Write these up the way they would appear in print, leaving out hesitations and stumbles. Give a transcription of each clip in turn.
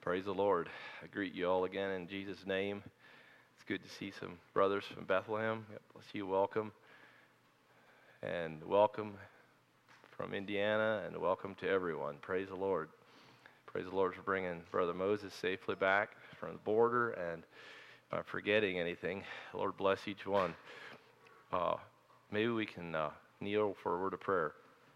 Praise the Lord. I greet you all again in Jesus' name. It's good to see some brothers from Bethlehem. God bless you. Welcome. And welcome from Indiana, and welcome to everyone. Praise the Lord. Praise the Lord for bringing Brother Moses safely back from the border, and if I'm forgetting anything, Lord bless each one. Maybe we can kneel for a word of prayer.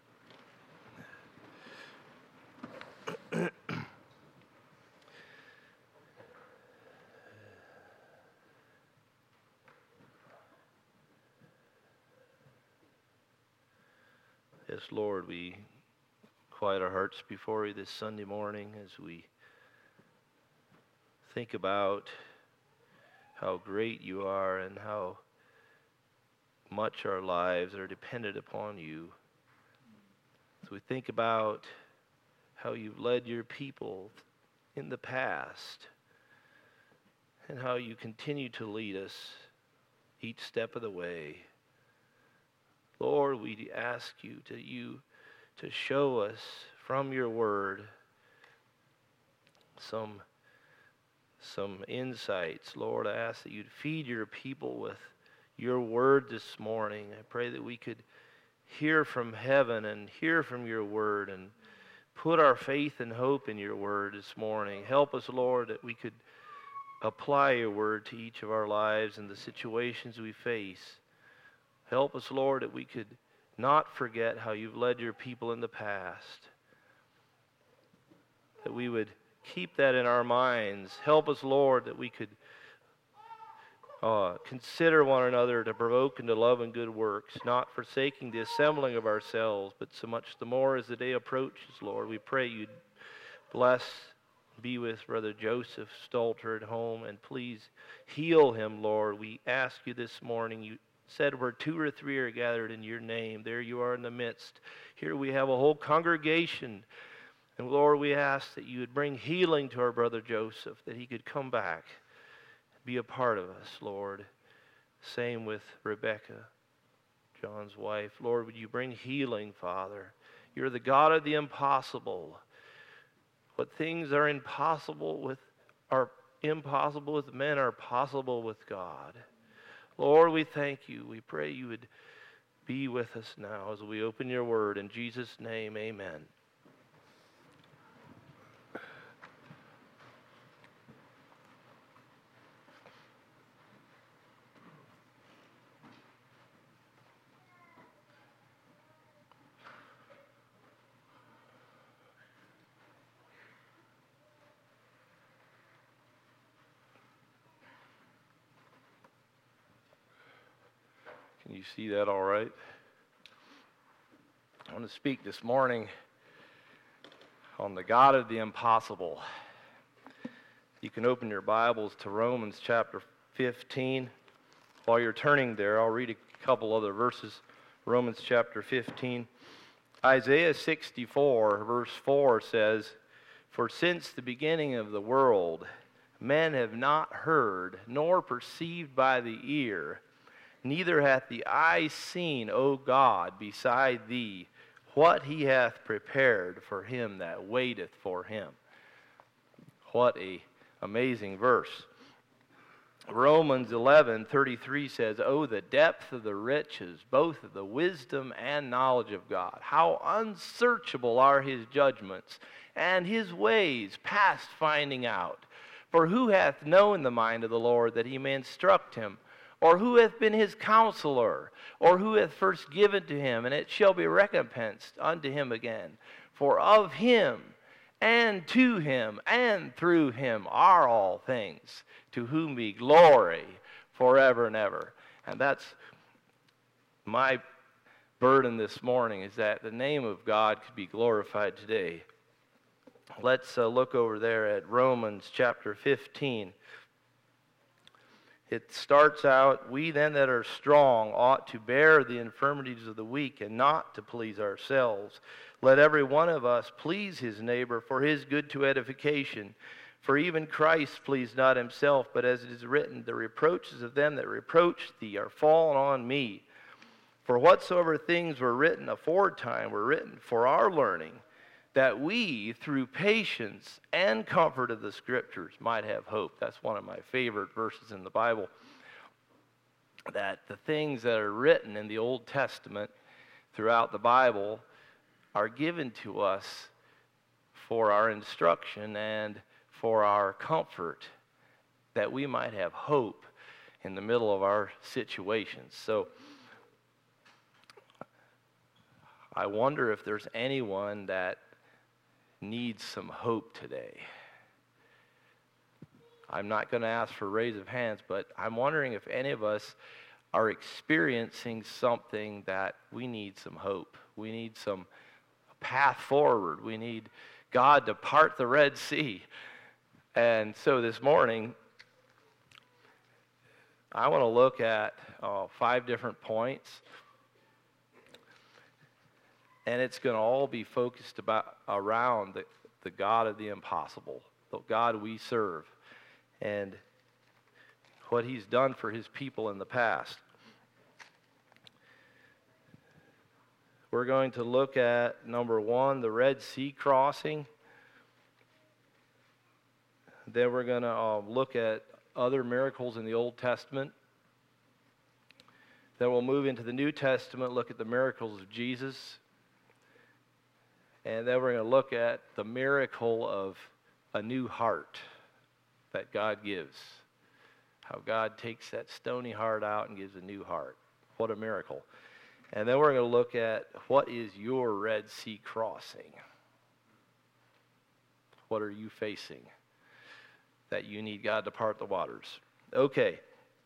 Yes, Lord, we quiet our hearts before you this Sunday morning as we think about how great you are and how much our lives are dependent upon you. As we think about how you've led your people in the past and how you continue to lead us each step of the way. Lord, we ask you to show us from your word some insights. Lord, I ask that you'd feed your people with your word this morning. I pray that we could hear from heaven and hear from your word and put our faith and hope in your word this morning. Help us, Lord, that we could apply your word to each of our lives and the situations we face. Help us, Lord, that we could not forget how you've led your people in the past, that we would keep that in our minds. Help us, Lord, that we could consider one another to provoke into love and good works, not forsaking the assembling of ourselves, but so much the more as the day approaches, Lord. We pray you'd bless, be with Brother Joseph Stalter at home, and please heal him, Lord. We ask you this morning, you said where 2 or 3 are gathered in your name, there you are in the midst. Here we have a whole congregation. And Lord, we ask that you would bring healing to our brother Joseph, that he could come back, be a part of us, Lord. Same with Rebecca, John's wife. Lord, would you bring healing, Father? You're the God of the impossible. What things are impossible with men are possible with God. Lord, we thank you. We pray you would be with us now as we open your word. In Jesus' name, amen. Can you see that all right? I want to speak this morning on the God of the impossible. You can open your Bibles to Romans chapter 15. While you're turning there, I'll read a couple other verses. Romans chapter 15. Isaiah 64, verse 4 says, "For since the beginning of the world, men have not heard, nor perceived by the ear, neither hath the eye seen, O God, beside thee, what he hath prepared for him that waiteth for him." What a amazing verse. Romans 11:33 says, "Oh, the depth of the riches, both of the wisdom and knowledge of God. How unsearchable are his judgments, and his ways past finding out. For who hath known the mind of the Lord, that he may instruct him? Or who hath been his counselor? Or who hath first given to him, and it shall be recompensed unto him again? For of him, and to him, and through him are all things, to whom be glory forever and ever." And that's my burden this morning, is that the name of God could be glorified today. Let's look over there at Romans chapter 15. It starts out, "We then that are strong ought to bear the infirmities of the weak, and not to please ourselves. Let every one of us please his neighbor for his good to edification. For even Christ pleased not himself, but as it is written, the reproaches of them that reproach thee are fallen on me. For whatsoever things were written aforetime were written for our learning, that we, through patience and comfort of the Scriptures, might have hope. That's one of my favorite verses in the Bible. That the things that are written in the Old Testament throughout the Bible are given to us for our instruction and for our comfort, that we might have hope in the middle of our situations. So I wonder if there's anyone that needs some hope today. I'm not going to ask for a raise of hands, but I'm wondering if any of us are experiencing something that we need some hope. We need some path forward. We need God to part the Red Sea. And so this morning, I want to look at 5 different points. And it's going to all be focused around the God of the impossible, the God we serve, and what He's done for His people in the past. We're going to look at, number 1, the Red Sea crossing. Then we're going to look at other miracles in the Old Testament. Then we'll move into the New Testament, look at the miracles of Jesus. And then we're going to look at the miracle of a new heart that God gives. How God takes that stony heart out and gives a new heart. What a miracle. And then we're going to look at what is your Red Sea crossing. What are you facing that you need God to part the waters? Okay.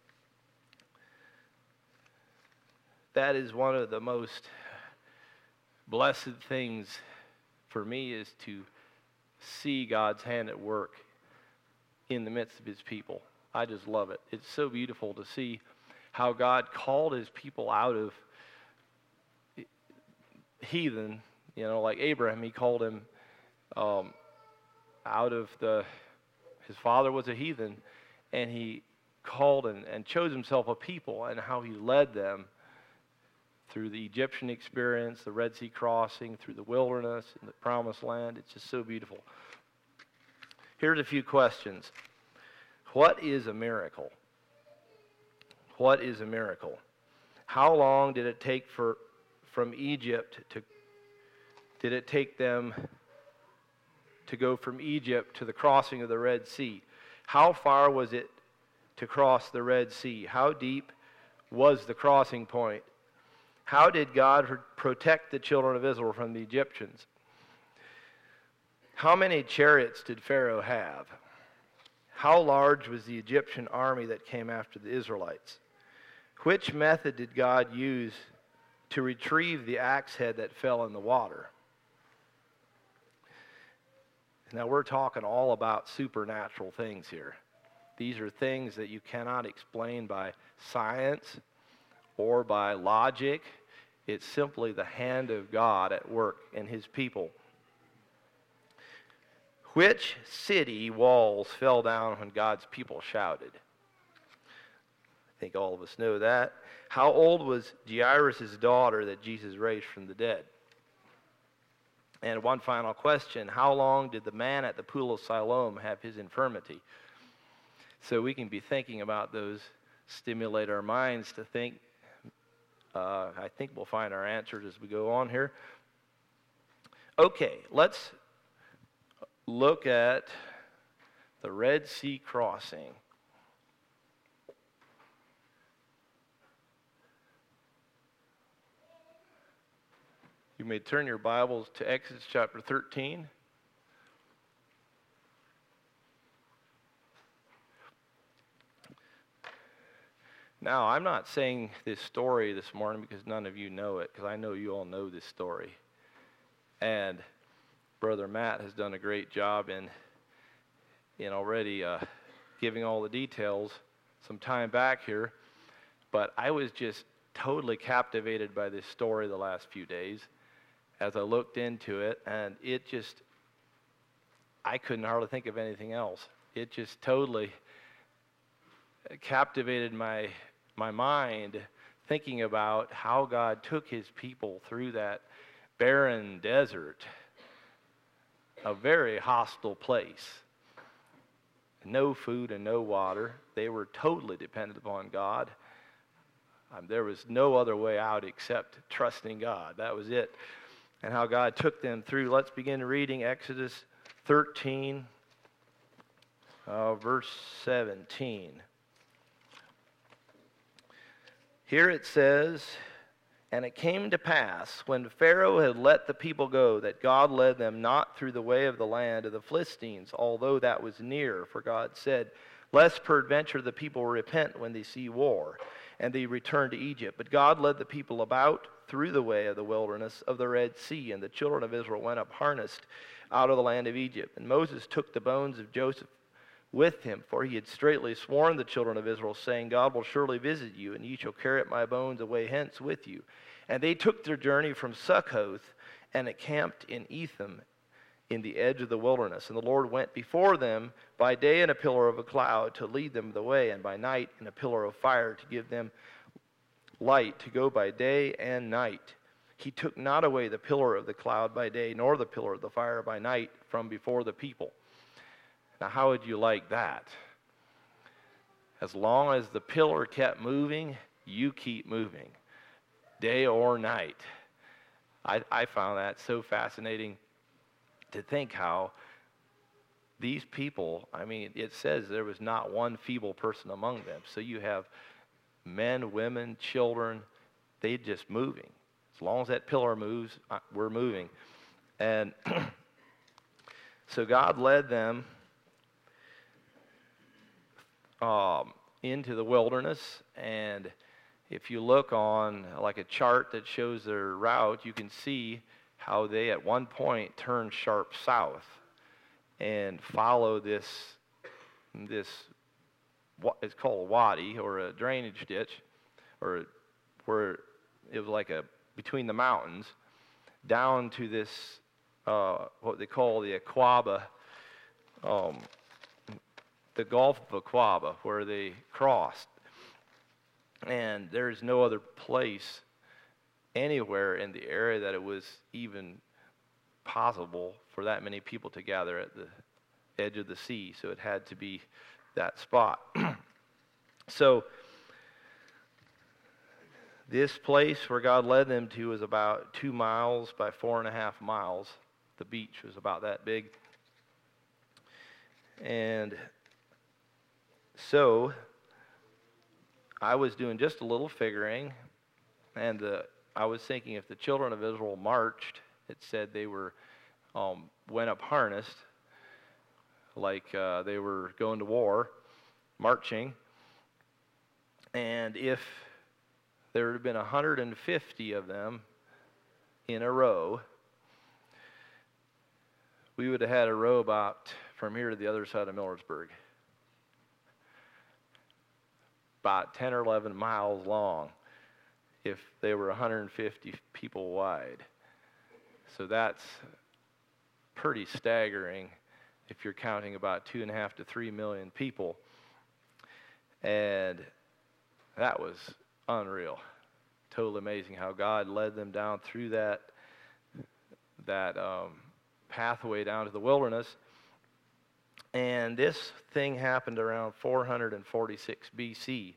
That is one of the most blessed things for me, is to see God's hand at work in the midst of His people. I just love it. It's so beautiful to see how God called His people out of heathen, like Abraham. He called him out of his father was a heathen, and He called and chose Himself a people, and how He led them through the Egyptian experience, the Red Sea crossing, through the wilderness, and the Promised Land. It's just so beautiful. Here's a few questions. What is a miracle? What is a miracle? How long did it take from Egypt did it take them to go from Egypt to the crossing of the Red Sea? How far was it to cross the Red Sea? How deep was the crossing point? How did God protect the children of Israel from the Egyptians? How many chariots did Pharaoh have? How large was the Egyptian army that came after the Israelites? Which method did God use to retrieve the axe head that fell in the water? Now we're talking all about supernatural things here. These are things that you cannot explain by science or by logic. It's simply the hand of God at work in His people. Which city walls fell down when God's people shouted? I think all of us know that. How old was Jairus' daughter that Jesus raised from the dead? And one final question. How long did the man at the pool of Siloam have his infirmity? So we can be thinking about those, stimulate our minds to think. I think we'll find our answers as we go on here. Okay, let's look at the Red Sea crossing. You may turn your Bibles to Exodus chapter 13. Now, I'm not saying this story this morning because none of you know it, because I know you all know this story. And Brother Matt has done a great job in already giving all the details some time back here. But I was just totally captivated by this story the last few days as I looked into it, and I couldn't hardly think of anything else. It just totally captivated my mind, thinking about how God took His people through that barren desert a very hostile place. No food and no water. They were totally dependent upon God. There was no other way out except trusting God. That was it. And how God took them through. Let's begin reading Exodus 13, verse 17. Here it says, "And it came to pass, when Pharaoh had let the people go, that God led them not through the way of the land of the Philistines, although that was near. For God said, Lest peradventure the people repent when they see war, and they return to Egypt. But God led the people about through the way of the wilderness of the Red Sea, and the children of Israel went up harnessed out of the land of Egypt. And Moses took the bones of Joseph with him, for he had straitly sworn the children of Israel, saying, God will surely visit you, and ye shall carry up my bones away hence with you. And they took their journey from Succoth, and encamped in Etham, in the edge of the wilderness. And the Lord went before them by day in a pillar of a cloud to lead them the way, and by night in a pillar of fire to give them light to go by day and night. He took not away the pillar of the cloud by day, nor the pillar of the fire by night from before the people." Now, how would you like that? As long as the pillar kept moving, you keep moving, day or night. I found that so fascinating to think how these people, it says there was not one feeble person among them. So you have men, women, children, they're just moving. As long as that pillar moves, we're moving. And so God led them into the wilderness, and if you look on like a chart that shows their route, you can see how they at one point turned sharp south and follow this what is called a wadi, or a drainage ditch, or where it was like between the mountains, down to this what they call the Aqaba, the Gulf of Aqaba, where they crossed. And there's no other place anywhere in the area that it was even possible for that many people to gather at the edge of the sea. So it had to be that spot. So this place where God led them to was about 2 miles by 4.5 miles. The beach was about that big. And so I was doing just a little figuring, and I was thinking if the children of Israel marched, it said they went up harnessed, like they were going to war, marching. And if there had been 150 of them in a row, we would have had a row about from here to the other side of Millersburg, about 10 or 11 miles long, if they were 150 people wide. So that's pretty staggering if you're counting about 2.5 to 3 million people. And that was unreal. Totally amazing how God led them down through that pathway down to the wilderness. And this thing happened around 446 BC,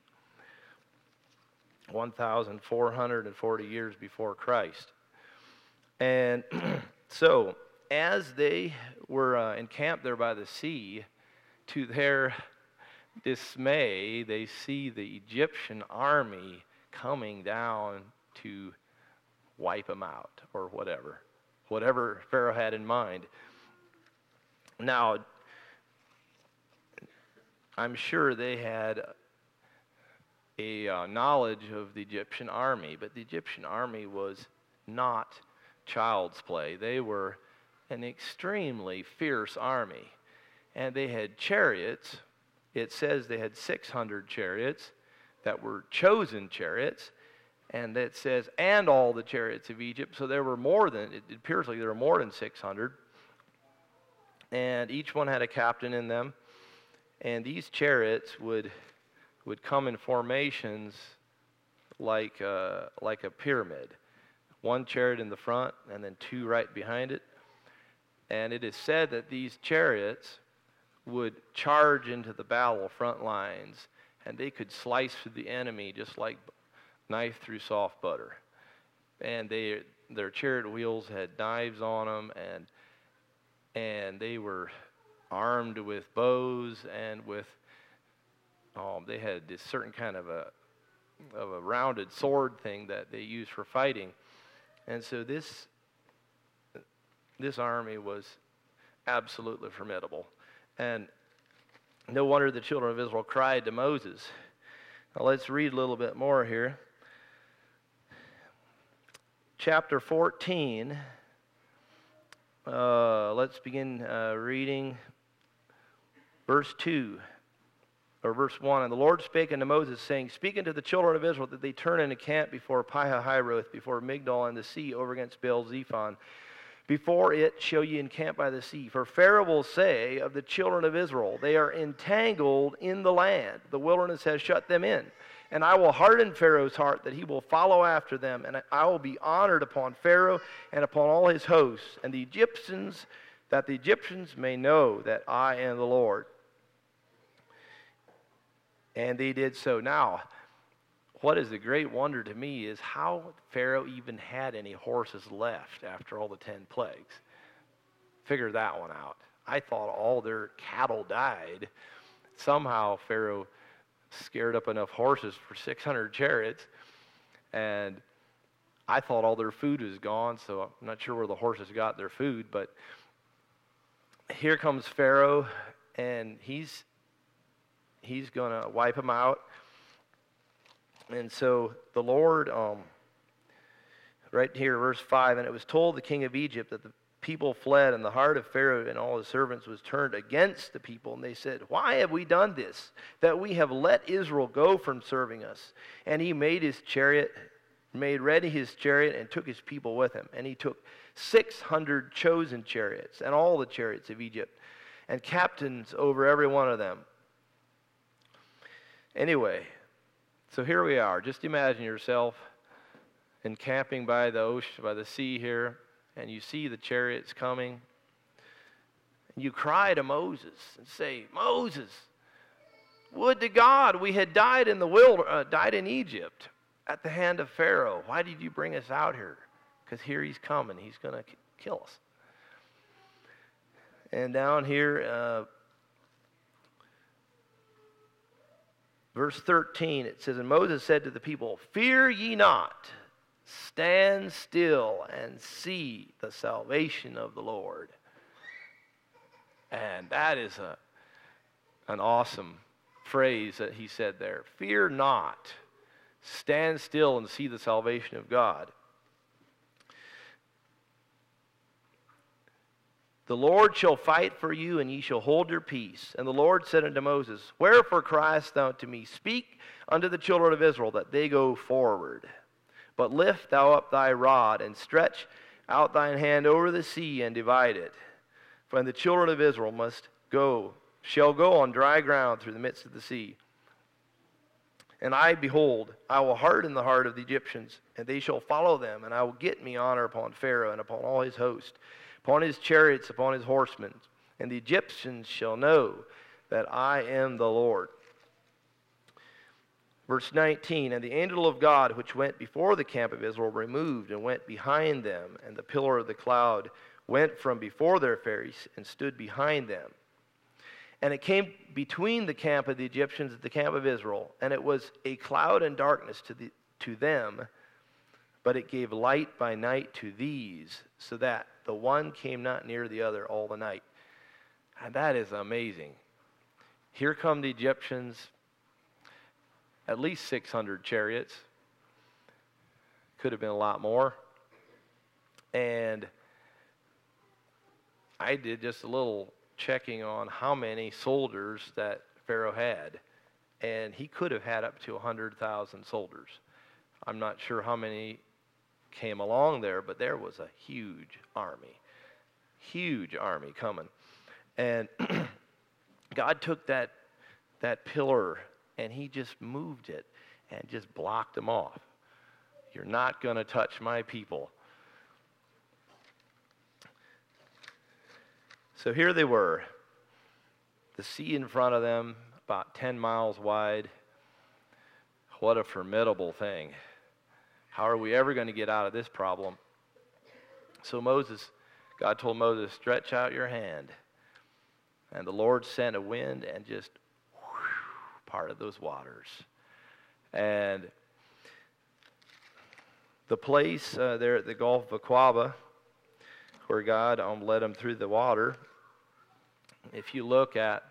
1,440 years before Christ. And so as they were encamped there by the sea, to their dismay, they see the Egyptian army coming down to wipe them out, or whatever Pharaoh had in mind. Now, I'm sure they had a knowledge of the Egyptian army, but the Egyptian army was not child's play. They were an extremely fierce army, and they had chariots. It says they had 600 chariots that were chosen chariots, and it says, and all the chariots of Egypt. So there were it appears like there were more than 600, and each one had a captain in them. And these chariots would come in formations like a pyramid. One chariot in the front, and then two right behind it. And it is said that these chariots would charge into the battle front lines, and they could slice through the enemy just like knife through soft butter. And their chariot wheels had knives on them, and they were armed with bows and with they had this certain kind of a rounded sword thing that they used for fighting. And so this army was absolutely formidable. And no wonder the children of Israel cried to Moses. Now let's read a little bit more here. Chapter 14. Let's begin reading verse 2. Or verse 1, and the Lord spake unto Moses, saying, Speak unto the children of Israel that they turn into camp before Pihahiroth, before Migdol and the sea, over against Baal-zephon. Before it shall ye encamp by the sea. For Pharaoh will say of the children of Israel, They are entangled in the land. The wilderness has shut them in. And I will harden Pharaoh's heart, that he will follow after them. And I will be honored upon Pharaoh and upon all his hosts, and the Egyptians, that the Egyptians may know that I am the Lord. And they did so. Now, what is a great wonder to me is how Pharaoh even had any horses left after all the 10 plagues. Figure that one out. I thought all their cattle died. Somehow Pharaoh scared up enough horses for 600 chariots, and I thought all their food was gone, so I'm not sure where the horses got their food, but here comes Pharaoh, and he's going to wipe them out. And so the Lord, right here, verse 5, and it was told the king of Egypt that the people fled, and the heart of Pharaoh and all his servants was turned against the people. And they said, Why have we done this, that we have let Israel go from serving us? And he made ready his chariot, and took his people with him. And he took 600 chosen chariots, and all the chariots of Egypt, and captains over every one of them. Anyway, so here we are. Just imagine yourself encamping by the ocean, by the sea here, and you see the chariots coming. And you cry to Moses and say, Moses, would to God we had died in Egypt at the hand of Pharaoh. Why did you bring us out here? Because here he's coming. He's going to kill us. And down here, verse 13, it says, And Moses said to the people, Fear ye not, stand still and see the salvation of the Lord. And that is an awesome phrase that he said there. Fear not, stand still and see the salvation of God. The Lord shall fight for you, and ye shall hold your peace. And the Lord said unto Moses, Wherefore criest thou unto me? Speak unto the children of Israel, that they go forward. But lift thou up thy rod, and stretch out thine hand over the sea, and divide it. For the children of Israel shall go on dry ground through the midst of the sea. And behold, I will harden the heart of the Egyptians, and they shall follow them, and I will get me honor upon Pharaoh and upon all his host, upon his chariots, upon his horsemen. And the Egyptians shall know that I am the Lord. Verse 19, And the angel of God, which went before the camp of Israel, removed and went behind them. And the pillar of the cloud went from before their face and stood behind them. And it came between the camp of the Egyptians and the camp of Israel. And it was a cloud and darkness to them, but it gave light by night to these, so that the one came not near the other all the night. And that is amazing. Here come the Egyptians, at least 600 chariots. Could have been a lot more. And I did just a little checking on how many soldiers that Pharaoh had. And he could have had up to 100,000 soldiers. I'm not sure how many came along there, but there was a huge army coming. And God took that pillar and he just moved it and just blocked them off. You're not going to touch my people. So here they were, the sea in front of them, about 10 miles wide. What a formidable thing. How are we ever going to get out of this problem? So God told Moses, stretch out your hand. And the Lord sent a wind and just parted those waters. And the place there at the Gulf of Aqaba, where God led them through the water, if you look at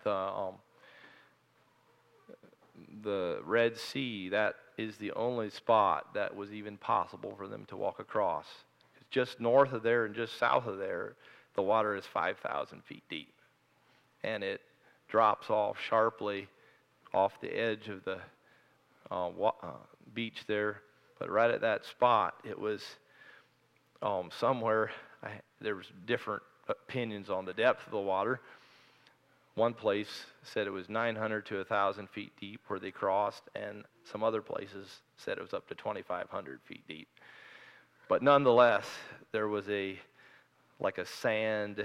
the Red Sea, that is the only spot that was even possible for them to walk across. Just north of there and just south of there, the water is 5,000 feet deep. And it drops off sharply off the edge of the beach there. But right at that spot, it was somewhere, there was different opinions on the depth of the water. One place said it was 900 to 1,000 feet deep where they crossed, and some other places said it was up to 2,500 feet deep. But nonetheless, there was a sand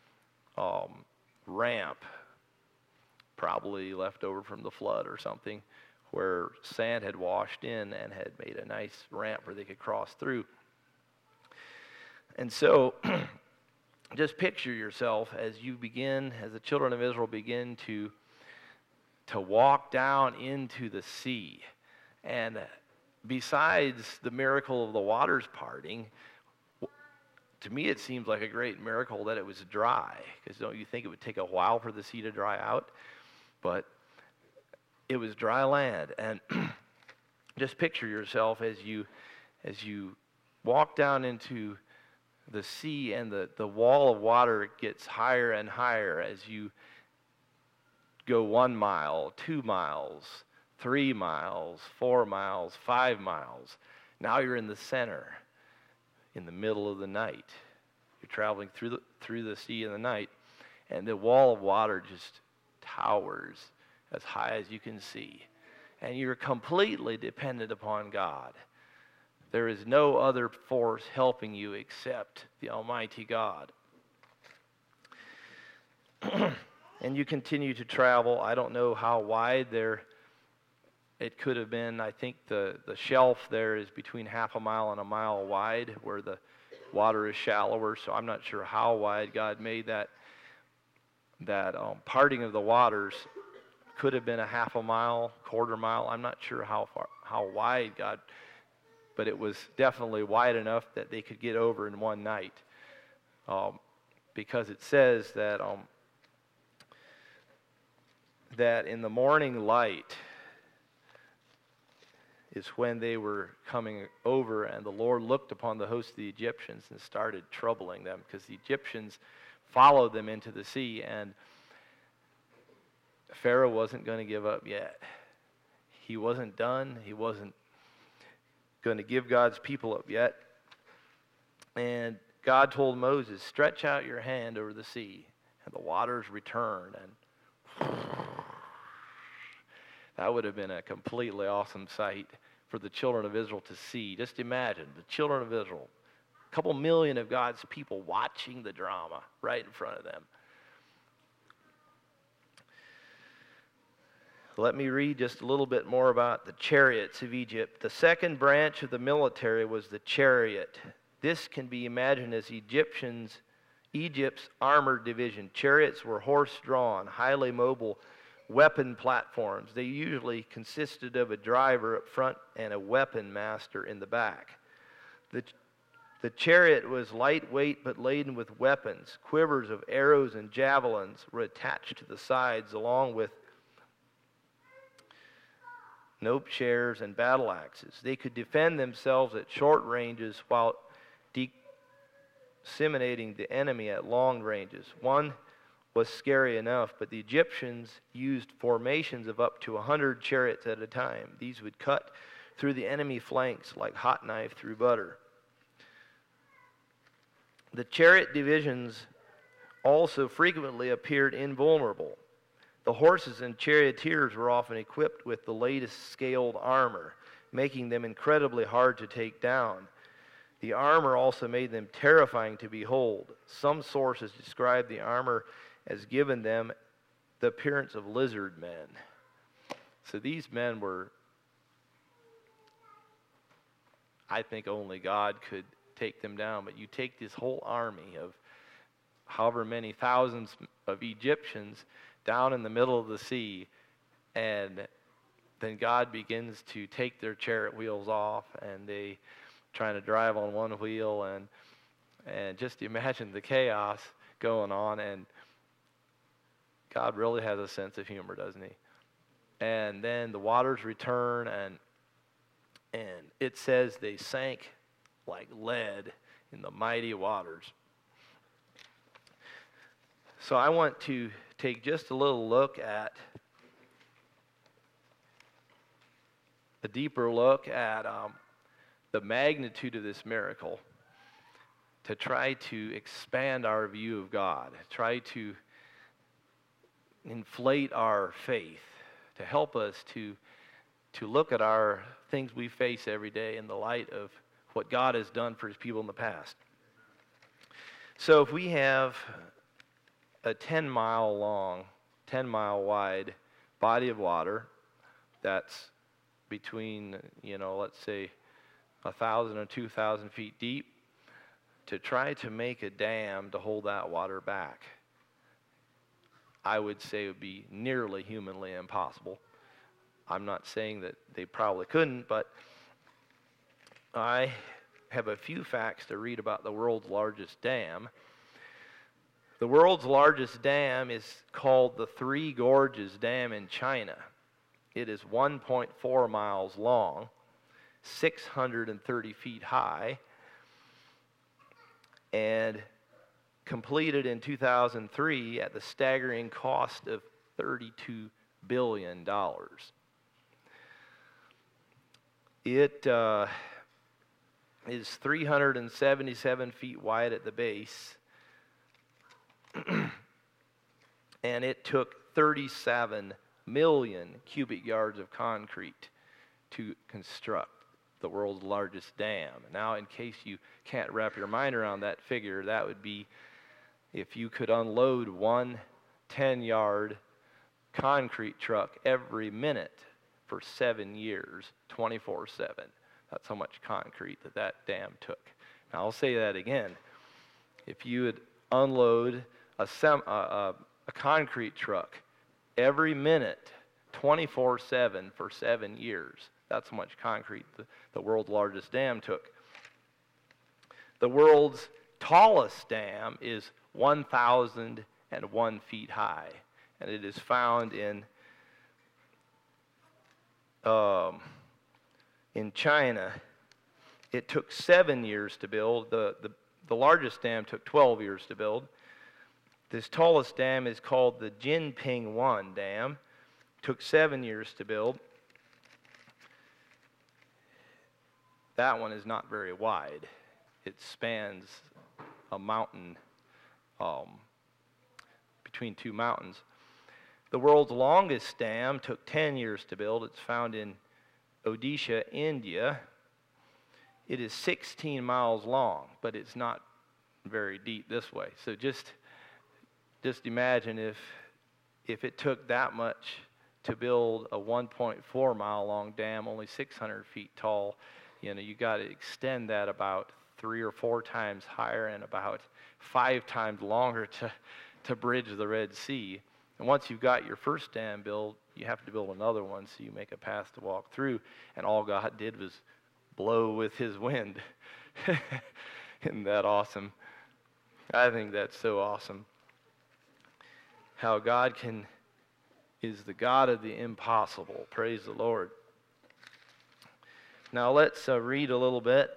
ramp, probably left over from the flood or something, where sand had washed in and had made a nice ramp where they could cross through. And so, just picture yourself as the children of Israel begin to walk down into the sea. And besides the miracle of the waters parting, to me it seems like a great miracle that it was dry. Because don't you think it would take a while for the sea to dry out? But it was dry land. And just picture yourself as you walk down into the sea, and the wall of water gets higher and higher as you go 1 mile, 2 miles, 3 miles, 4 miles, 5 miles. Now you're in the center, in the middle of the night. You're traveling through the sea in the night, and the wall of water just towers as high as you can see. And you're completely dependent upon God. There is no other force helping you except the Almighty God. And you continue to travel. I don't know how wide it could have been. I think the shelf there is between half a mile and a mile wide, where the water is shallower. So I'm not sure how wide God made that parting of the waters. Could have been a half a mile, quarter mile. I'm not sure how wide God, but it was definitely wide enough that they could get over in one night. Because it says that in the morning light is when they were coming over, and the Lord looked upon the host of the Egyptians and started troubling them, because the Egyptians followed them into the sea, and Pharaoh wasn't going to give up yet. He wasn't done. He wasn't going to give God's people up yet. And God told Moses, stretch out your hand over the sea. And the waters returned. And that would have been a completely awesome sight for the children of Israel to see. Just imagine the children of Israel, a couple million of God's people watching the drama right in front of them. Let me read just a little bit more about the chariots of Egypt. The second branch of the military was the chariot. This can be imagined as Egypt's armored division. Chariots were horse-drawn, highly mobile weapon platforms. They usually consisted of a driver up front and a weapon master in the back. The chariot was lightweight but laden with weapons. Quivers of arrows and javelins were attached to the sides, along with nope shares and battle axes. They could defend themselves at short ranges while disseminating the enemy at long ranges. One was scary enough, but the Egyptians used formations of up to 100 chariots at a time. These would cut through the enemy flanks like hot knife through butter. The chariot divisions also frequently appeared invulnerable. The horses and charioteers were often equipped with the latest scaled armor, making them incredibly hard to take down. The armor also made them terrifying to behold. Some sources describe the armor as giving them the appearance of lizard men. So these men were, I think only God could take them down. But you take this whole army of however many thousands of Egyptians down in the middle of the sea, and then God begins to take their chariot wheels off, and they trying to drive on one wheel, and just imagine the chaos going on. And God really has a sense of humor, doesn't he? And then the waters return, and it says they sank like lead in the mighty waters. So I want to take just a little look at a deeper look at the magnitude of this miracle, to try to expand our view of God, try to inflate our faith, to help us to look at our things we face every day in the light of what God has done for his people in the past. So if we have a 10-mile long, 10-mile wide body of water that's between, let's say 1,000 or 2,000 feet deep, to try to make a dam to hold that water back, I would say it would be nearly humanly impossible. I'm not saying that they probably couldn't, but I have a few facts to read about the world's largest dam. The world's largest dam is called the Three Gorges Dam in China. It is 1.4 miles long, 630 feet high, and completed in 2003 at the staggering cost of $32 billion. It is 377 feet wide at the base, and it took 37 million cubic yards of concrete to construct the world's largest dam. Now, in case you can't wrap your mind around that figure, that would be if you could unload one 10-yard concrete truck every minute for 7 years, 24/7. That's how much concrete that dam took. Now, I'll say that again. If you would unload a concrete truck every minute, 24/7 for 7 years, that's how much concrete the world's largest dam took. The world's tallest dam is 1,001 feet high, and it is found in China. It took 7 years to build. The largest dam took 12 years to build. This tallest dam is called the Jinping 1 Dam. Took 7 years to build. That one is not very wide. It spans a mountain between two mountains. The world's longest dam took 10 years to build. It's found in Odisha, India. It is 16 miles long, but it's not very deep this way. So just imagine if it took that much to build a 1.4 mile long dam, only 600 feet tall. You got to extend that about 3 or 4 times higher and about 5 times longer to bridge the Red Sea. And once you've got your first dam built, you have to build another one so you make a path to walk through. And all God did was blow with his wind. Isn't that awesome? I think that's so awesome. How God is the God of the impossible. Praise the Lord. Now let's read a little bit.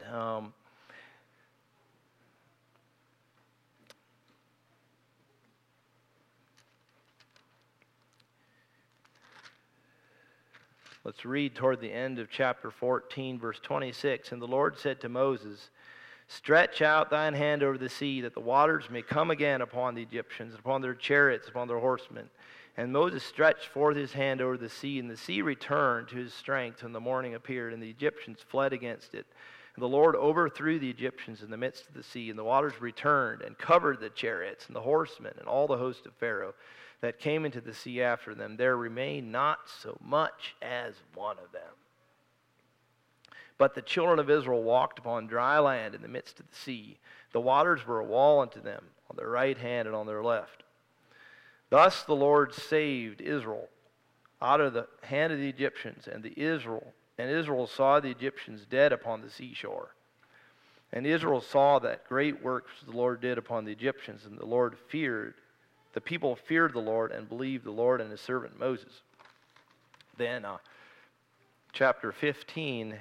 Let's read toward the end of chapter 14, verse 26. And the Lord said to Moses, "Stretch out thine hand over the sea, that the waters may come again upon the Egyptians, upon their chariots, upon their horsemen." And Moses stretched forth his hand over the sea, and the sea returned to his strength when the morning appeared, and the Egyptians fled against it. And the Lord overthrew the Egyptians in the midst of the sea, and the waters returned and covered the chariots and the horsemen and all the host of Pharaoh that came into the sea after them. There remained not so much as one of them. But the children of Israel walked upon dry land in the midst of the sea. The waters were a wall unto them on their right hand and on their left. Thus the Lord saved Israel out of the hand of the Egyptians, and Israel saw the Egyptians dead upon the seashore. And Israel saw that great works the Lord did upon the Egyptians, and the people feared the Lord and believed the Lord and his servant Moses. Then, chapter 15,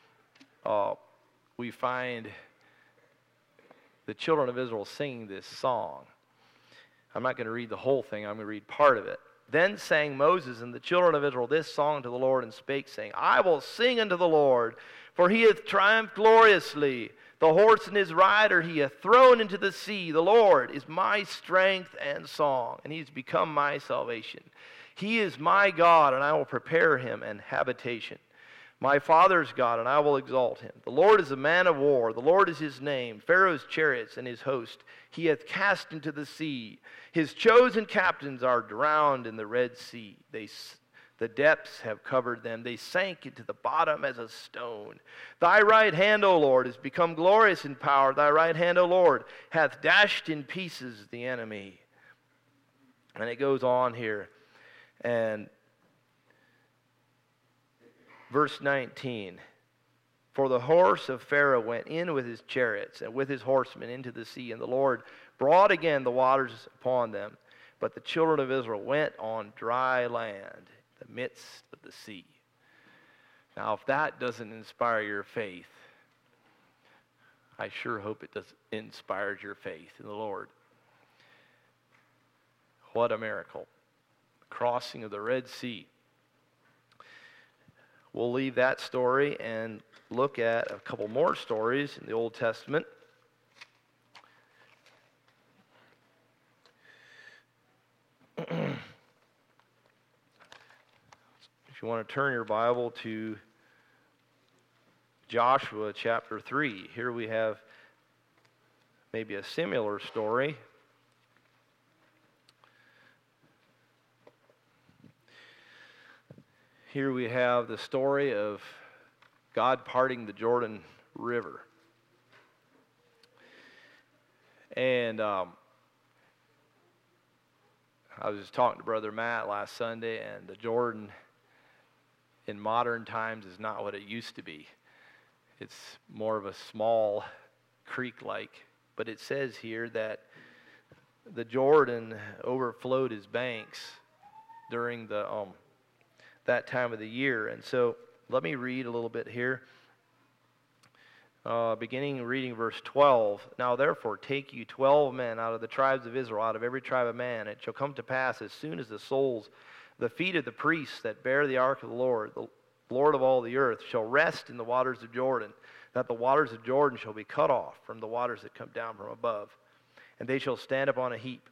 we find the children of Israel singing this song. I'm not going to read the whole thing, I'm going to read part of it. Then sang Moses and the children of Israel this song to the Lord, and spake, saying, I will sing unto the Lord, for he hath triumphed gloriously. The horse and his rider he hath thrown into the sea. The Lord is my strength and song, and he's become my salvation. He is my God, and I will prepare him an habitation. My father's God, and I will exalt him. The Lord is a man of war. The Lord is his name. Pharaoh's chariots and his host he hath cast into the sea. His chosen captains are drowned in the Red Sea. The depths have covered them. They sank into the bottom as a stone. Thy right hand, O Lord, is become glorious in power. Thy right hand, O Lord, hath dashed in pieces the enemy. And it goes on here. And verse 19, for the horse of Pharaoh went in with his chariots and with his horsemen into the sea, and the Lord brought again the waters upon them. But the children of Israel went on dry land, the midst of the sea. Now, if that doesn't inspire your faith, I sure hope it inspires your faith in the Lord. What a miracle. The crossing of the Red Sea. We'll leave that story and look at a couple more stories in the Old Testament. If you want to turn your Bible to Joshua chapter 3, here we have maybe a similar story. Here we have the story of God parting the Jordan River. And I was talking to Brother Matt last Sunday, and the Jordan in modern times is not what it used to be. It's more of a small creek-like. But it says here that the Jordan overflowed his banks during that time of the year. And so let me read a little bit here. Beginning reading verse 12. Now therefore take you 12 men out of the tribes of Israel, out of every tribe of man. It shall come to pass as soon as the feet of the priests that bear the ark of the Lord of all the earth, shall rest in the waters of Jordan, that the waters of Jordan shall be cut off from the waters that come down from above, and they shall stand upon a heap.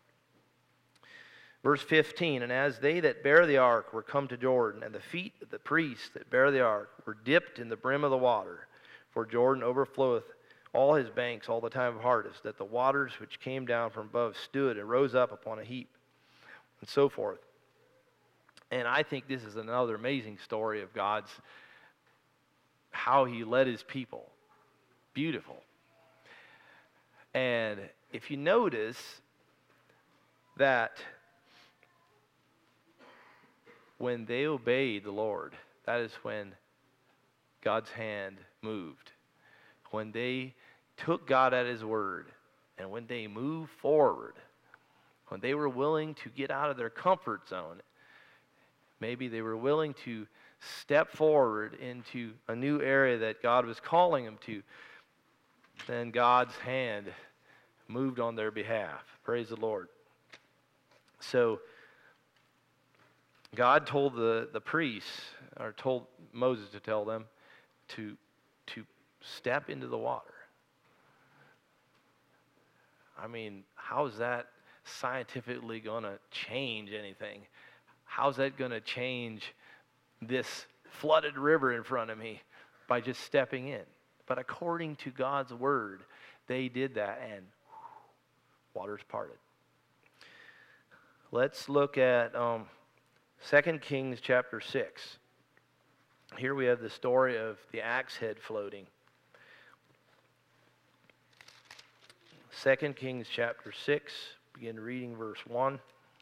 Verse 15, and as they that bear the ark were come to Jordan, and the feet of the priests that bear the ark were dipped in the brim of the water, for Jordan overfloweth all his banks all the time of harvest, that the waters which came down from above stood and rose up upon a heap, and so forth. And I think this is another amazing story of God's, how he led his people. Beautiful. And if you notice that when they obeyed the Lord, that is when God's hand moved. When they took God at his word, and when they moved forward, when they were willing to get out of their comfort zone, maybe they were willing to step forward into a new area that God was calling them to, then God's hand moved on their behalf. Praise the Lord. So God told the priests, or told Moses to tell them to step into the water. I mean, how is that scientifically going to change anything? How's that going to change this flooded river in front of me by just stepping in? But according to God's word, they did that, and waters parted. Let's look at 2 Kings chapter 6. Here we have the story of the axe head floating. 2 Kings chapter 6, begin reading verse 1.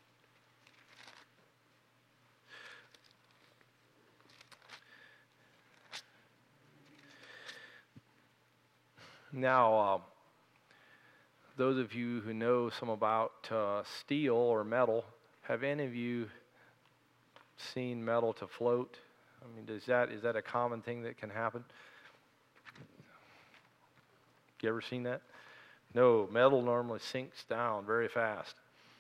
Now, those of you who know some about steel or metal, have any of you seen metal to float? I mean, is that a common thing that can happen? You ever seen that? No, metal normally sinks down very fast.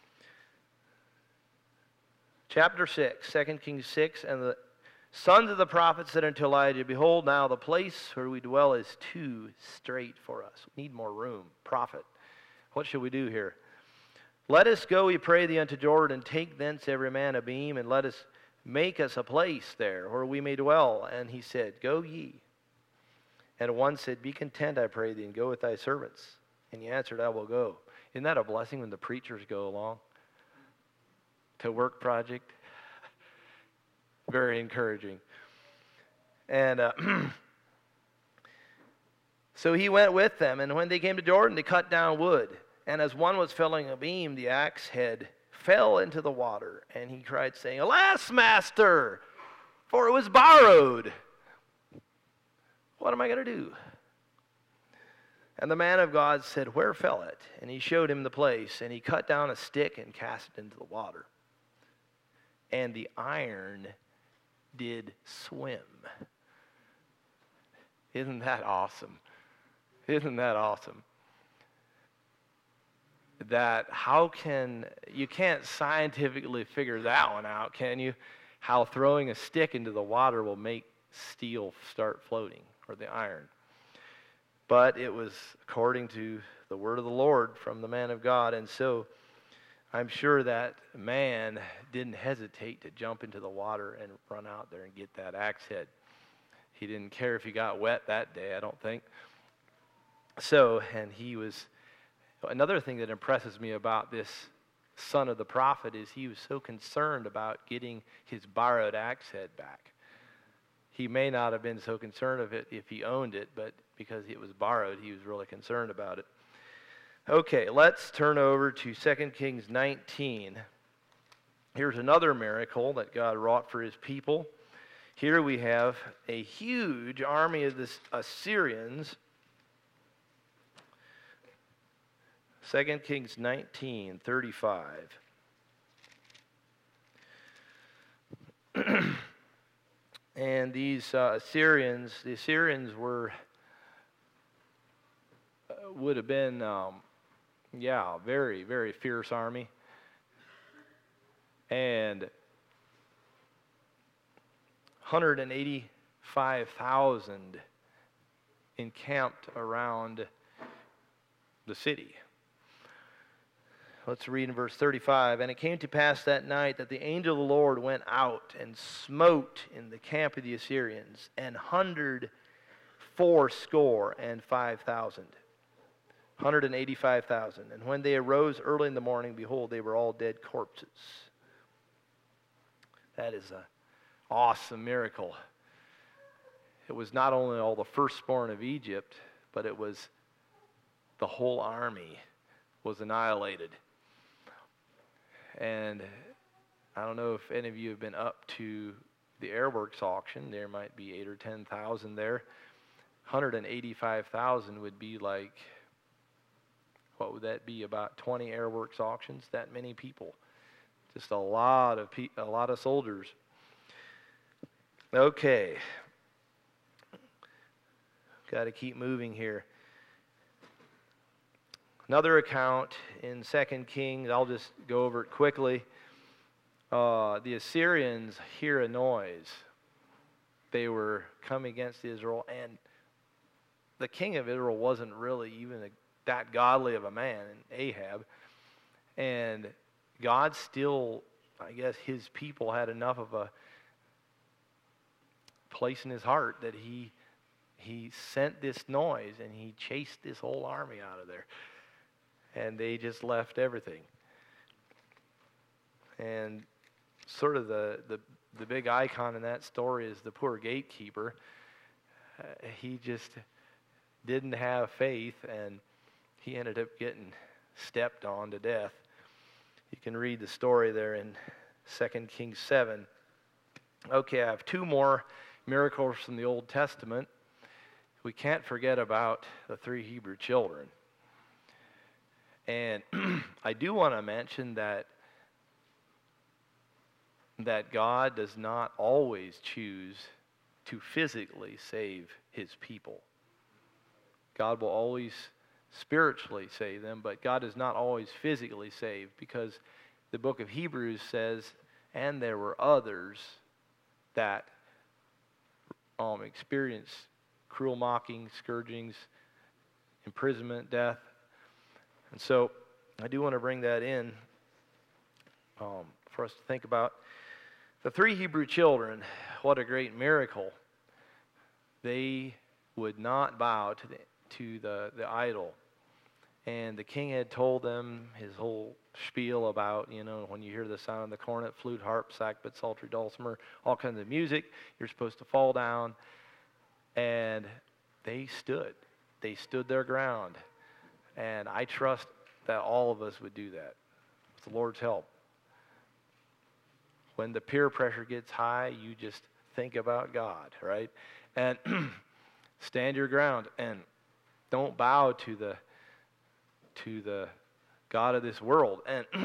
Chapter 6, 2 Kings 6, and the sons of the prophets said unto Elijah, Behold, now the place where we dwell is too strait for us. We need more room. Prophet, what shall we do here? Let us go, we pray thee, unto Jordan, and take thence every man a beam, and let us make us a place there where we may dwell. And he said, Go ye. And one said, Be content, I pray thee, and go with thy servants. And he answered, I will go. Isn't that a blessing when the preachers go along to a work project? Very encouraging. And so he went with them, and when they came to Jordan, they cut down wood. And as one was felling a beam, the axe head fell into the water. And he cried, saying, Alas, master, for it was borrowed. What am I going to do? And the man of God said, Where fell it? And he showed him the place, and he cut down a stick and cast it into the water. And the iron did swim. Isn't that awesome? Isn't that awesome? That you can't scientifically figure that one out, can you? How throwing a stick into the water will make steel start floating, or the iron. But it was according to the word of the Lord from the man of God, and so I'm sure that man didn't hesitate to jump into the water and run out there and get that axe head. He didn't care if he got wet that day, I don't think. So, and he was, another thing that impresses me about this son of the prophet is he was so concerned about getting his borrowed axe head back. He may not have been so concerned of it if he owned it, but because it was borrowed, he was really concerned about it. Okay, let's turn over to 2 Kings 19. Here's another miracle that God wrought for his people. Here we have a huge army of the Assyrians. 2 Kings 19:35. And these the Assyrians would have been very, very fierce army. And 185,000 encamped around the city. Let's read in verse 35. And it came to pass that night that the angel of the Lord went out and smote in the camp of the Assyrians 185,000. 185,000. And when they arose early in the morning, behold, they were all dead corpses. That is an awesome miracle. It was not only all the firstborn of Egypt, but it was the whole army was annihilated. And I don't know if any of you have been up to the Airworks auction. There might be 8,000 or 10,000 there. 185,000 would be like, what would that be? About 20 Airworks auctions. That many people, just a lot of soldiers. Okay, got to keep moving here. Another account in 2 Kings, I'll just go over it quickly. The Assyrians hear a noise. They were coming against Israel, and the king of Israel wasn't really even that godly of a man, Ahab. And God still, I guess his people had enough of a place in his heart that he he sent this noise, and he chased this whole army out of there. And they just left everything. And sort of the big icon in that story is the poor gatekeeper. He just didn't have faith, and he ended up getting stepped on to death. You can read the story there in 2 Kings 7. Okay, I have two more miracles from the Old Testament. We can't forget about the 3 Hebrew children. And I do want to mention that God does not always choose to physically save his people. God will always spiritually save them, but God does not always physically save, because the book of Hebrews says, and there were others that experienced cruel mocking, scourgings, imprisonment, death. And so I do want to bring that in for us to think about. The 3 Hebrew children, what a great miracle. They would not bow to the idol. And the king had told them his whole spiel about, when you hear the sound of the cornet, flute, harp, sackbut, psaltery, dulcimer, all kinds of music, you're supposed to fall down. And they stood. They stood their ground. And I trust that all of us would do that with the Lord's help. When the peer pressure gets high, you just think about God, right? And stand your ground and don't bow to the God of this world.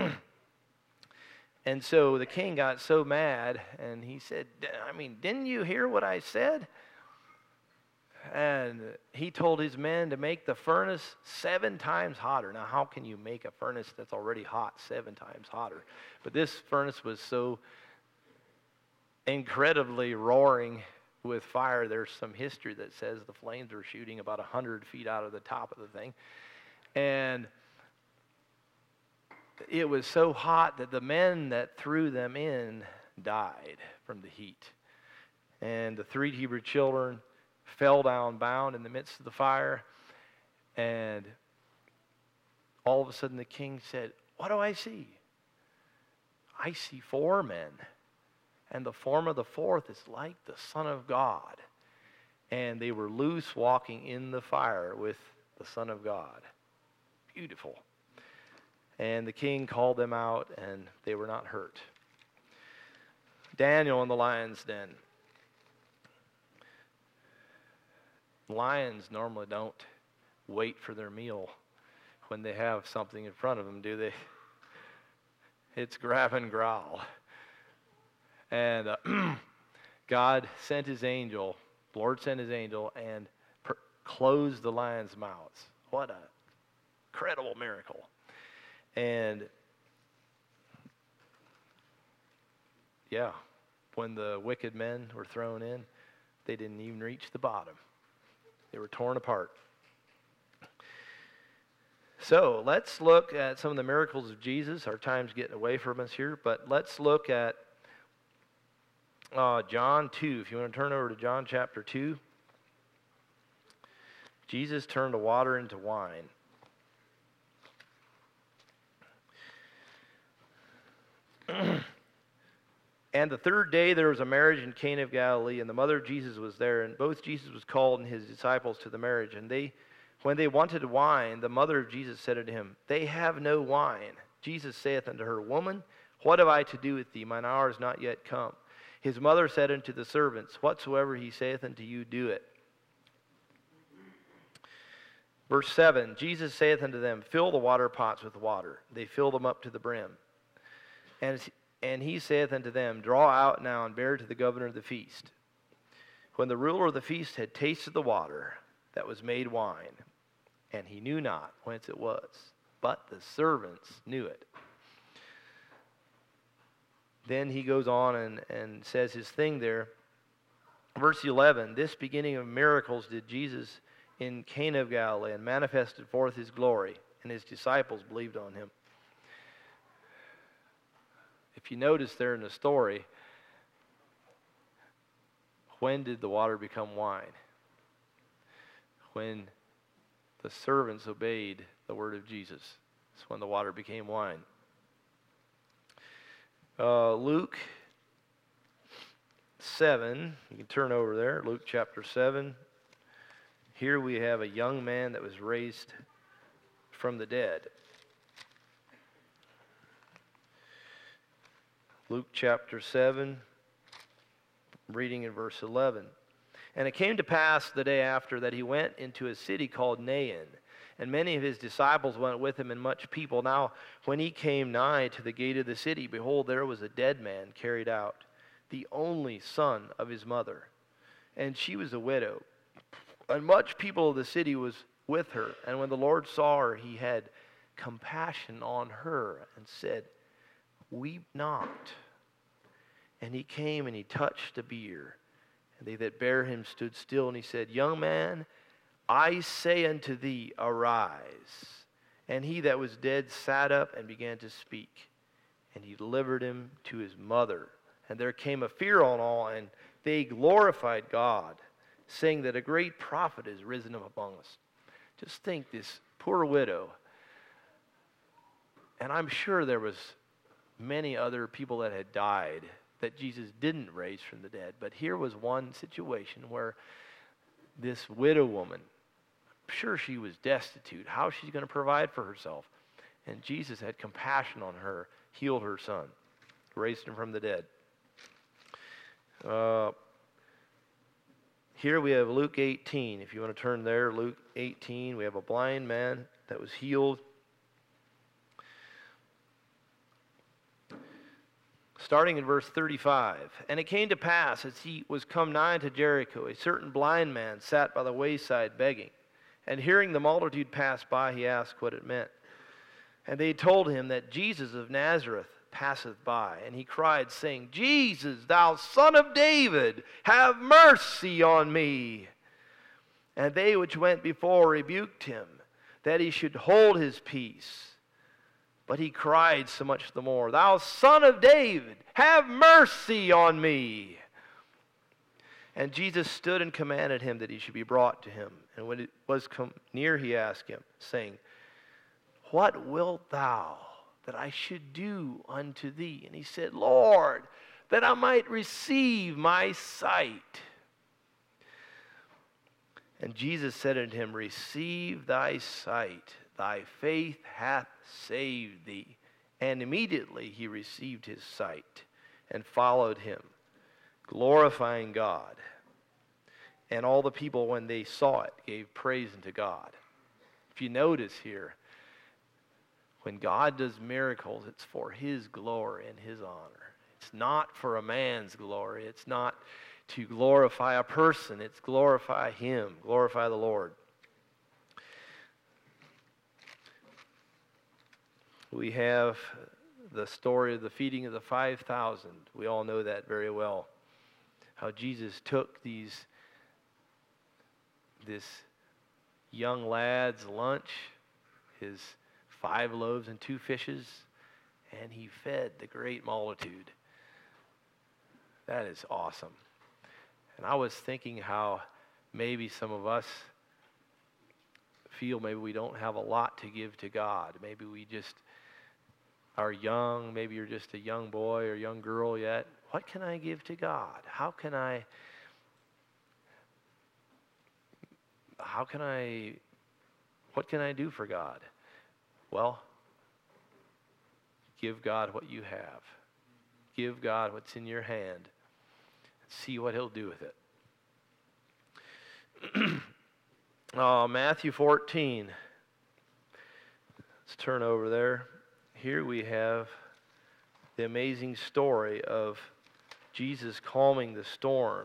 And so the king got so mad, and he said, didn't you hear what I said? And he told his men to make the furnace 7 times hotter. Now, how can you make a furnace that's already hot 7 times hotter? But this furnace was so incredibly roaring with fire. There's some history that says the flames were shooting about 100 feet out of the top of the thing. And it was so hot that the men that threw them in died from the heat. And the 3 Hebrew children fell down bound in the midst of the fire. And all of a sudden the king said, "What do I see?" "I see 4 men. And the form of the 4th is like the Son of God." And they were loose walking in the fire with the Son of God. Beautiful. And the king called them out, and they were not hurt. Daniel in the lion's den. Lions normally don't wait for their meal when they have something in front of them, do they? It's grab and growl. And God sent his angel, the Lord sent his angel, and closed the lions' mouths. What a incredible miracle. And yeah, when the wicked men were thrown in, they didn't even reach the bottom. They were torn apart. So let's look at some of the miracles of Jesus. Our time's getting away from us here, but let's look at John 2. If you want to turn over to John chapter 2. Jesus turned the water into wine. And the 3rd day there was a marriage in Cana of Galilee, and the mother of Jesus was there, and both Jesus was called and his disciples to the marriage. And when they wanted wine, the mother of Jesus said unto him, "They have no wine." Jesus saith unto her, "Woman, what have I to do with thee? Mine hour is not yet come." His mother said unto the servants, "Whatsoever he saith unto you, do it." Verse 7, Jesus saith unto them, "Fill the water pots with water." They filled them up to the brim. And he saith unto them, "Draw out now and bear to the governor of the feast." When the ruler of the feast had tasted the water that was made wine, and he knew not whence it was, but the servants knew it. Then he goes on and says his thing there. Verse 11, "This beginning of miracles did Jesus in Cana of Galilee, and manifested forth his glory, and his disciples believed on him." If you notice there in the story, when did the water become wine? when the servants obeyed the word of Jesus. That's when the water became wine. Luke 7, you can turn over there, Luke chapter 7. Here we have a young man that was raised from the dead. Luke chapter 7, reading in verse 11. And it came to pass the day after that he went into a city called Nain, and many of his disciples went with him, and much people. Now, when he came nigh to the gate of the city, behold, there was a dead man carried out, the only son of his mother, and she was a widow. And much people of the city was with her. And when the Lord saw her, he had compassion on her, and said, Weep not. And he came and he touched the bier. And they that bare him stood still. And he said, Young man, I say unto thee, arise. And he that was dead sat up and began to speak. And he delivered him to his mother. And there came a fear on all, and they glorified God, saying that a great prophet is risen up among us. Just think, this poor widow. And I'm sure there was many other people that had died that Jesus didn't raise from the dead. But here was one situation where this widow woman, I'm sure she was destitute. How she's going to provide for herself? And Jesus had compassion on her, healed her son, raised him from the dead. Here we have Luke 18. If you want to turn there, Luke 18, we have a blind man that was healed. Starting in verse 35. And it came to pass, as he was come nigh to Jericho, a certain blind man sat by the wayside begging. And hearing the multitude pass by, he asked what it meant. And they told him that Jesus of Nazareth passeth by. And he cried, saying, Jesus, thou son of David, have mercy on me. And they which went before rebuked him, that he should hold his peace. But he cried so much the more, Thou son of David, have mercy on me. And Jesus stood and commanded him that he should be brought to him. And when it was come near, he asked him, saying, What wilt thou that I should do unto thee? And he said, Lord, that I might receive my sight. And Jesus said unto him, Receive thy sight. Thy faith hath saved thee. And immediately he received his sight and followed him, glorifying God. And all the people, when they saw it, gave praise unto God. If you notice here, when God does miracles, it's for his glory and his honor. It's not for a man's glory. It's not to glorify a person. It's glorify him, glorify the Lord. We have the story of the feeding of the 5,000. We all know that very well. How Jesus took this young lad's lunch, his 5 loaves and 2 fishes, and he fed the great multitude. That is awesome. And I was thinking how maybe some of us feel maybe we don't have a lot to give to God. Maybe we just are young. Maybe you're just a young boy or young girl yet. What can I give to God? What can I do for God? Well, give God what you have. Give God what's in your hand. See what he'll do with it. Matthew 14. Let's turn over there. Here we have the amazing story of Jesus calming the storm.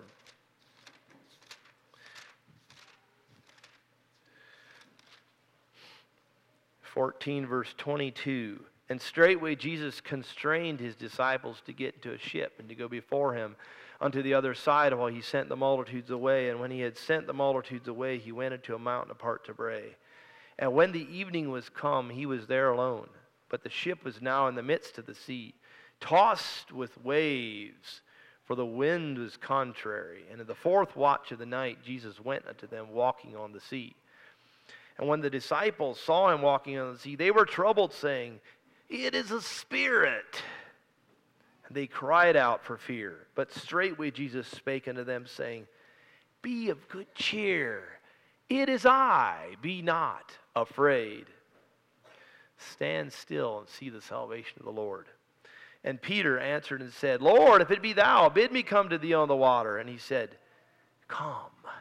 14 verse 22. And straightway Jesus constrained his disciples to get into a ship and to go before him unto the other side while he sent the multitudes away. And when he had sent the multitudes away, he went into a mountain apart to pray. And when the evening was come, he was there alone. But the ship was now in the midst of the sea, tossed with waves, for the wind was contrary. And in the fourth watch of the night, Jesus went unto them walking on the sea. And when the disciples saw him walking on the sea, they were troubled, saying, It is a spirit. And they cried out for fear. But straightway Jesus spake unto them, saying, Be of good cheer. It is I. Be not afraid. Stand still and see the salvation of the Lord. And Peter answered and said, Lord, if it be thou, bid me come to thee on the water. And he said, Come.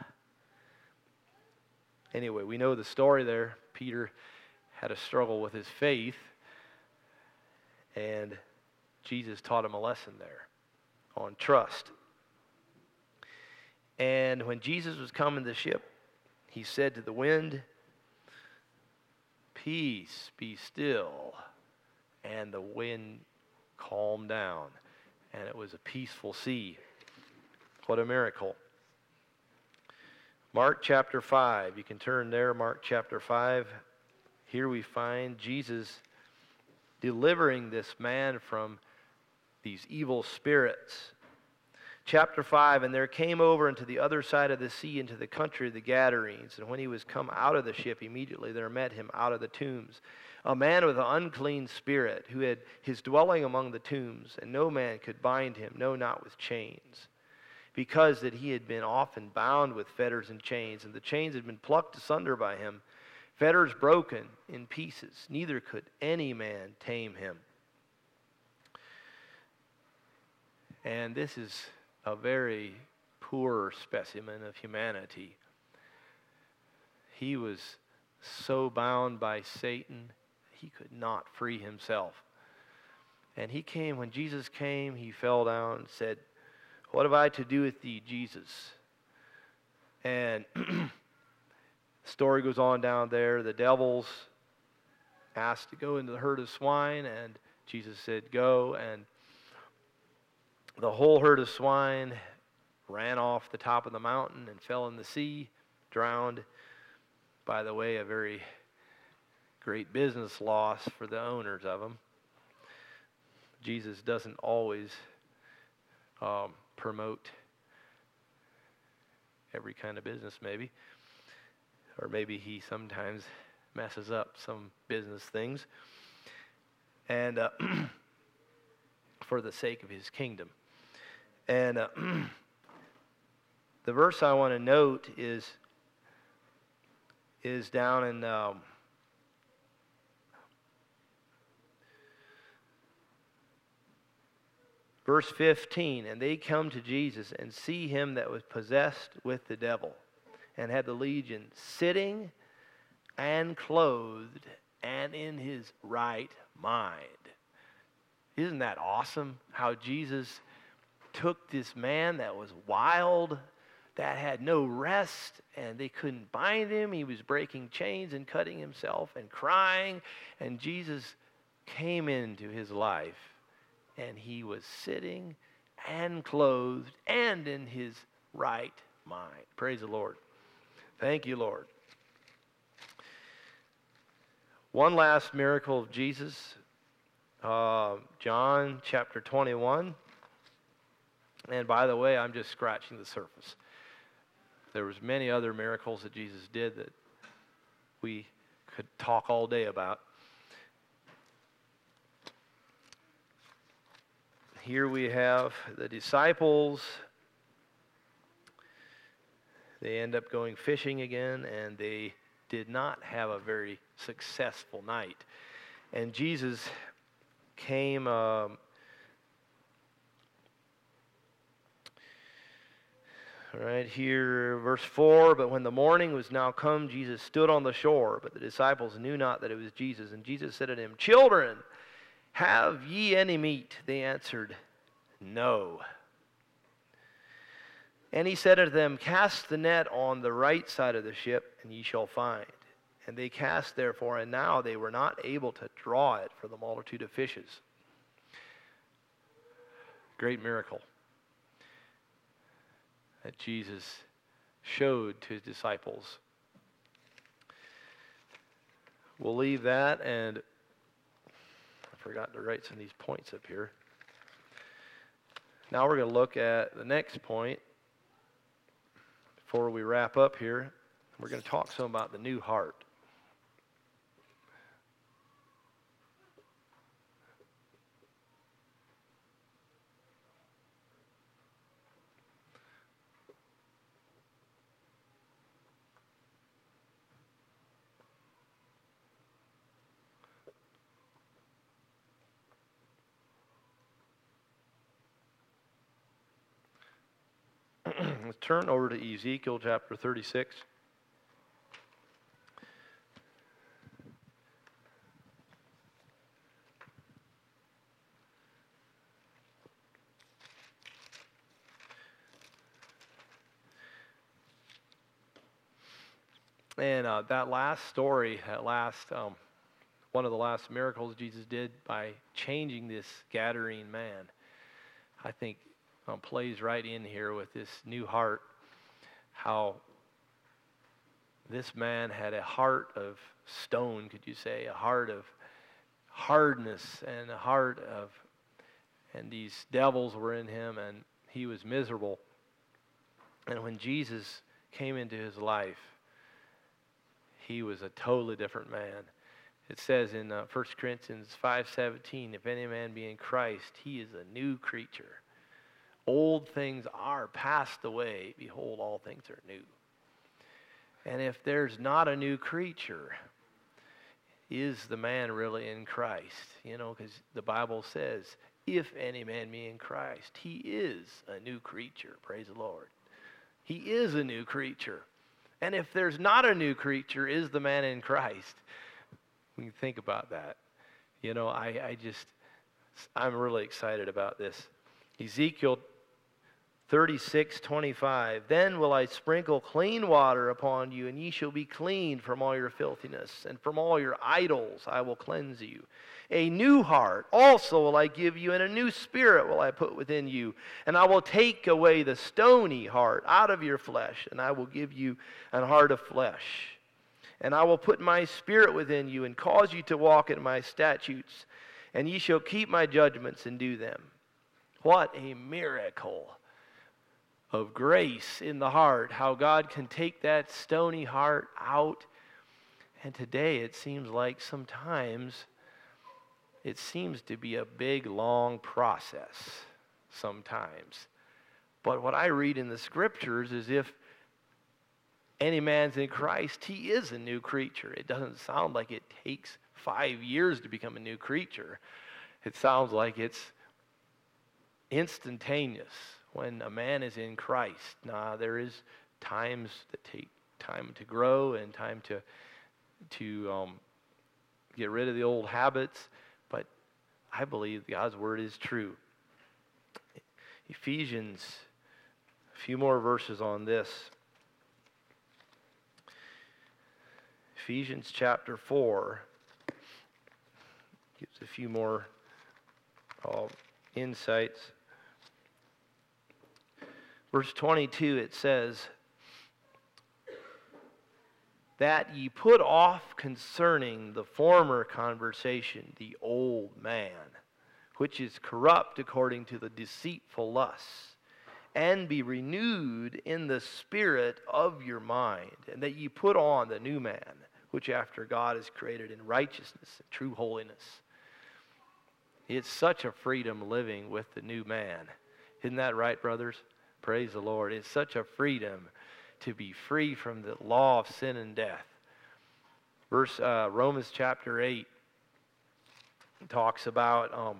Anyway, we know the story there. Peter had a struggle with his faith, and Jesus taught him a lesson there on trust. And when Jesus was coming to the ship, he said to the wind, Peace, be still. And the wind calmed down, and it was a peaceful sea. What a miracle. Mark chapter 5. You can turn there, Mark chapter 5. Here we find Jesus delivering this man from these evil spirits. Chapter 5, And there came over into the other side of the sea, into the country of the Gadarenes. And when he was come out of the ship, immediately there met him out of the tombs a man with an unclean spirit, who had his dwelling among the tombs, and no man could bind him, no, not with chains, because that he had been often bound with fetters and chains, and the chains had been plucked asunder by him, fetters broken in pieces, neither could any man tame him. And this is a very poor specimen of humanity. He was so bound by Satan, he could not free himself. And he came, when Jesus came, he fell down and said, What have I to do with thee, Jesus? And the story goes on down there. The devils asked to go into the herd of swine, and Jesus said, Go. And the whole herd of swine ran off the top of the mountain and fell in the sea, drowned. By the way, a very great business loss for the owners of them. Jesus doesn't always promote every kind of business, maybe. Or maybe he sometimes messes up some business things. And for the sake of his kingdom. And the verse I want to note is down in verse 15. And they come to Jesus and see him that was possessed with the devil and had the legion, sitting and clothed and in his right mind. Isn't that awesome? How Jesus took this man that was wild, that had no rest, and they couldn't bind him. He was breaking chains and cutting himself and crying. And Jesus came into his life, and he was sitting and clothed and in his right mind. Praise the Lord. Thank you, Lord. One last miracle of Jesus, John chapter 21. And by the way, I'm just scratching the surface. There was many other miracles that Jesus did that we could talk all day about. Here we have the disciples. They end up going fishing again, and they did not have a very successful night. And Jesus came... Right here, verse 4, But when the morning was now come, Jesus stood on the shore, but the disciples knew not that it was Jesus. And Jesus said unto them, Children, have ye any meat? They answered, No. And he said unto them, Cast the net on the right side of the ship, and ye shall find. And they cast therefore, and now they were not able to draw it for the multitude of fishes. Great miracle that Jesus showed to his disciples. We'll leave that, and I forgot to write some of these points up here. Now we're going to look at the next point before we wrap up here. We're going to talk some about the new heart. Let's turn over to Ezekiel chapter 36. And that last story, one of the last miracles Jesus did by changing this Gadarene man, I think plays right in here with this new heart. How this man had a heart of stone, could you say, a heart of hardness and and these devils were in him, and he was miserable. And when Jesus came into his life, he was a totally different man. It says in 1 Corinthians 5:17, if any man be in Christ, he is a new creature. Old things are passed away. Behold, all things are new. And if there's not a new creature, is the man really in Christ? You know, because the Bible says, if any man be in Christ, he is a new creature. Praise the Lord. He is a new creature. And if there's not a new creature, is the man in Christ? We can think about that. You know, I'm really excited about this. Ezekiel 36:25. Then will I sprinkle clean water upon you, and ye shall be clean from all your filthiness, and from all your idols I will cleanse you. A new heart also will I give you, and a new spirit will I put within you. And I will take away the stony heart out of your flesh, and I will give you an heart of flesh. And I will put my spirit within you, and cause you to walk in my statutes, and ye shall keep my judgments and do them. What a miracle of grace in the heart, how God can take that stony heart out. And today it seems like sometimes it seems to be a big, long process sometimes. But what I read in the scriptures is if any man's in Christ, he is a new creature. It doesn't sound like it takes 5 years to become a new creature. It sounds like it's instantaneous when a man is in Christ. Now, there is times that take time to grow and time to get rid of the old habits, but I believe God's word is true. Ephesians, a few more verses on this. Ephesians chapter 4 gives a few more insights. Verse 22, it says, that ye put off concerning the former conversation the old man, which is corrupt according to the deceitful lusts, and be renewed in the spirit of your mind, and that ye put on the new man, which after God is created in righteousness and true holiness. It's such a freedom living with the new man. Isn't that right, brothers? Praise the Lord. It's such a freedom to be free from the law of sin and death. Romans chapter 8 talks about,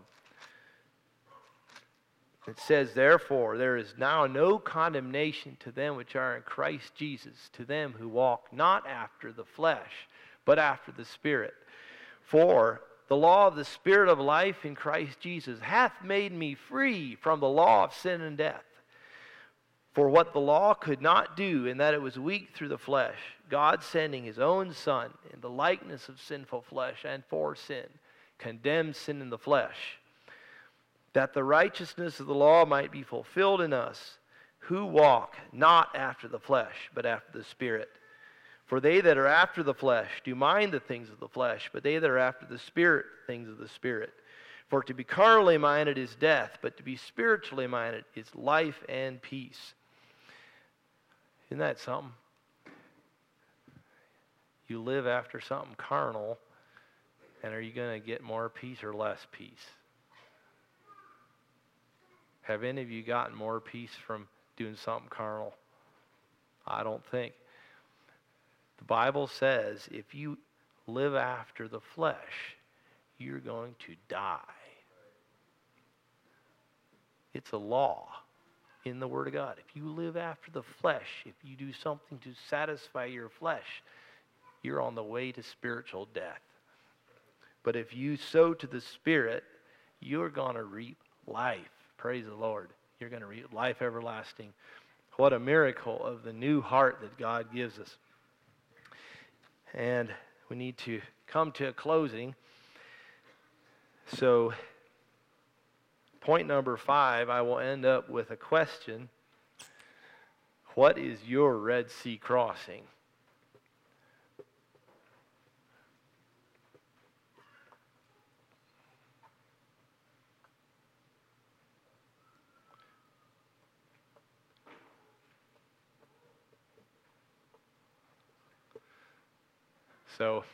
it says, therefore, there is now no condemnation to them which are in Christ Jesus, to them who walk not after the flesh, but after the Spirit. For the law of the Spirit of life in Christ Jesus hath made me free from the law of sin and death. For what the law could not do, in that it was weak through the flesh, God sending his own Son in the likeness of sinful flesh, and for sin, condemned sin in the flesh, that the righteousness of the law might be fulfilled in us, who walk not after the flesh, but after the Spirit. For they that are after the flesh do mind the things of the flesh, but they that are after the Spirit, things of the Spirit. For to be carnally minded is death, but to be spiritually minded is life and peace. Isn't that something? You live after something carnal, and are you going to get more peace or less peace? Have any of you gotten more peace from doing something carnal? I don't think. The Bible says if you live after the flesh, you're going to die. It's a law in the Word of God. If you live after the flesh, if you do something to satisfy your flesh, you're on the way to spiritual death. But if you sow to the Spirit, you're going to reap life. Praise the Lord. You're going to reap life everlasting. What a miracle of the new heart that God gives us. And we need to come to a closing. So, point number 5, I will end up with a question. What is your Red Sea crossing? So,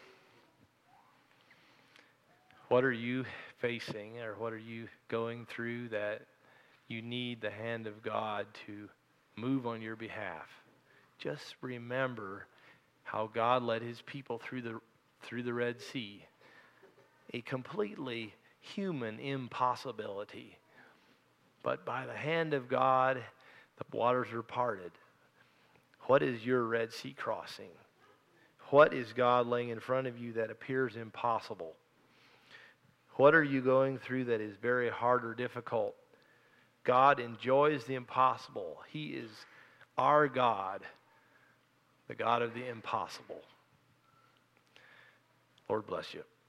what are you facing, or what are you going through that you need the hand of God to move on your behalf? Just remember how God led his people through the Red Sea, a completely human impossibility. But by the hand of God, the waters are parted. What is your Red Sea crossing? What is God laying in front of you that appears impossible? What are you going through that is very hard or difficult? God enjoys the impossible. He is our God, the God of the impossible. Lord bless you.